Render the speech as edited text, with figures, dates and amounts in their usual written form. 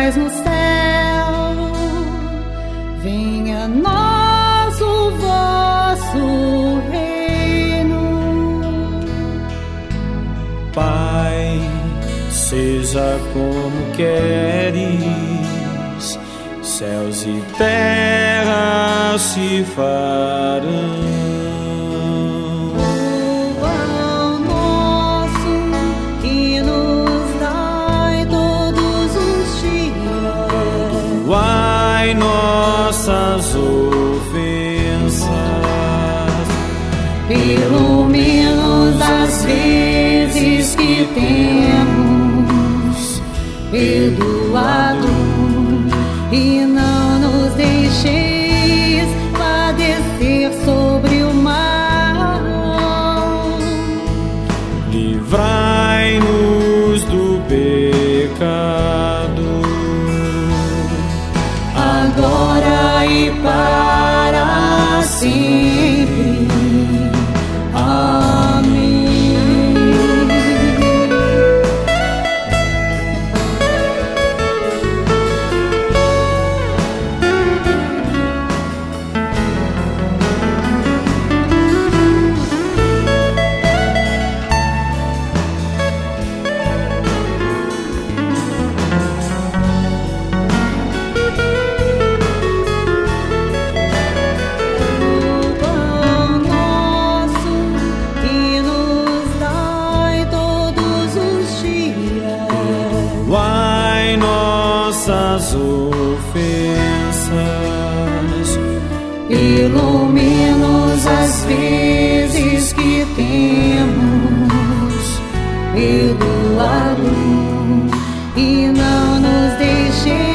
estais no céu, venha a nós o vosso reino. Pai, seja como queres, céus e terra se farão. Nossas ofensas, pelo menos às vezes que temos perdoado, e não nos deixeis padecer sobre o mal. Livrai-nos do pecado, agora e para sempre. Amém. nossas ofensas, pelo menos às vezes que temos perdoado, e não nos deixeis